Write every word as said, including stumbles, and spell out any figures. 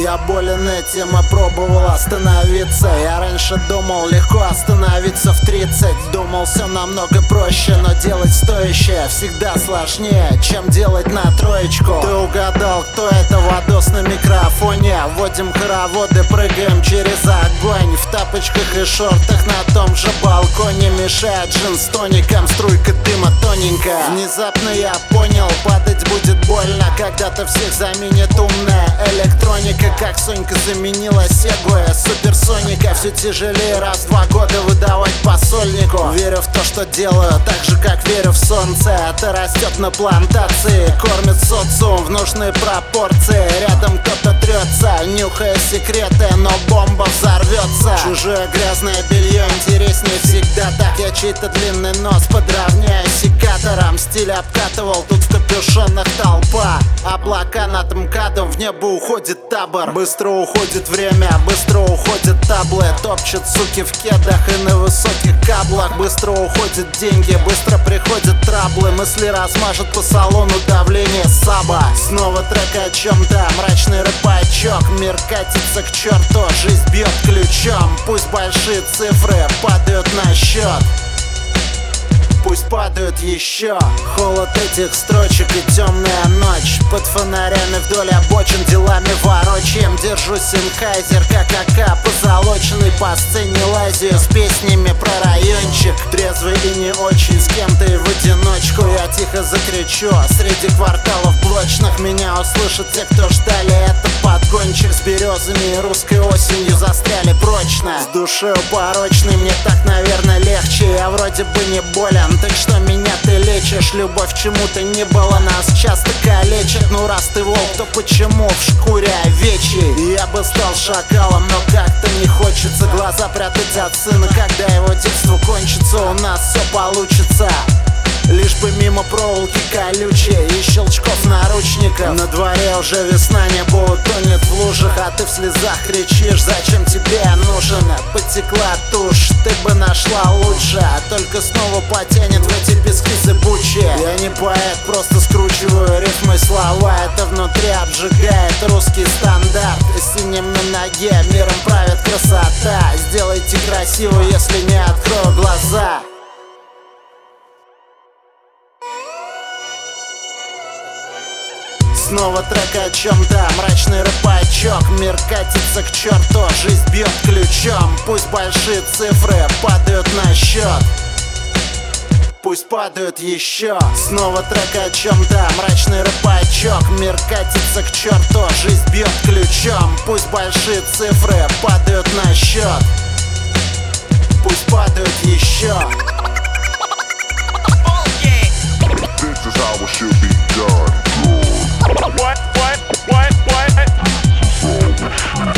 Я болен этим, а пробовал остановиться. Я раньше думал, легко остановиться в тридцать. Думал, все намного проще, но делать стоящее всегда сложнее, чем делать на троечку. Ты угадал, кто это? Вадос на микрофоне. Вводим хороводы, прыгаем через огонь. В тапочках и шортах на том же балконе. Мешает джин с тоником, струйка дыма тоненькая. Внезапно я понял, падать будет больно, когда-то всех заменит умная электроника. Как Сонька заменила Сегуя, суперсоника. Все тяжелее раз в два года выдавать посольнику. Верю в то, что делаю, так же как верю в солнце. Это растет на плантации, кормит социум в нужной пропорции. Рядом кто-то трется, нюхая секреты, но бомба взорвется. Чужое грязное белье интереснее всегда так. Я чей-то длинный нос подровняю секатором. Стиль обкатывал, тут в капюшонах толпа. Облака над МКАДом, в небо уходит табор. Быстро уходит время, быстро уходят таблы. Топчут суки в кедах и на высоких каблах. Быстро уходят деньги, быстро приходят траблы. Мысли размажут по салону давление саба. Снова трек о чем-то, мрачный рэпачок. Мир катится к черту, жизнь бьет ключом. Пусть большие цифры падают на счет, пусть падают еще. Холод этих строчек и темная ночь. Под фонарями вдоль обочин делами ворочаем. Держу Сенхайзер, как АК позолоченный. По сцене лазию с песнями про райончик. Трезвый и не очень, с кем-то и в одиночку. Я тихо закричу среди кварталов блочных. Меня услышат те, кто ждали это. Подгончик с березами и русской осенью застряли прочно. С душой порочной мне так, наверное, легче. Я вроде бы не болен, так что меня ты лечишь? Любовь чему-то не было, нас часто калечит. Ну раз ты волк, то почему в шкуре овечьей? Я бы стал шакалом, но как-то не хочется глаза прятать от сына. Когда его детство кончится, у нас все получится. Лишь бы мимо проволоки колючие и щелчков наручников. На дворе уже весна, небо утонет в лужах, а ты в слезах кричишь: зачем тебе я нужен? Потекла тушь, ты бы нашла лучше, а только снова потянет в эти пески зыбучие. Я не поэт, просто скручиваю рифмы слова. Это внутри обжигает русский стандарт. Синим на ноге, миром правит красота. Сделайте красиво, если не открою глаза. Снова трек о чем-то, мрачный рэпачок. Мир катится к черту, жизнь бьет ключом. Пусть большие цифры падают на счет, пусть падают еще. Снова трек о чем-то, мрачный рэпачок. Мир катится к черту, жизнь бьет ключом. Пусть большие цифры падают на счет, пусть падают еще. This is how it should be done. What, what, what, what?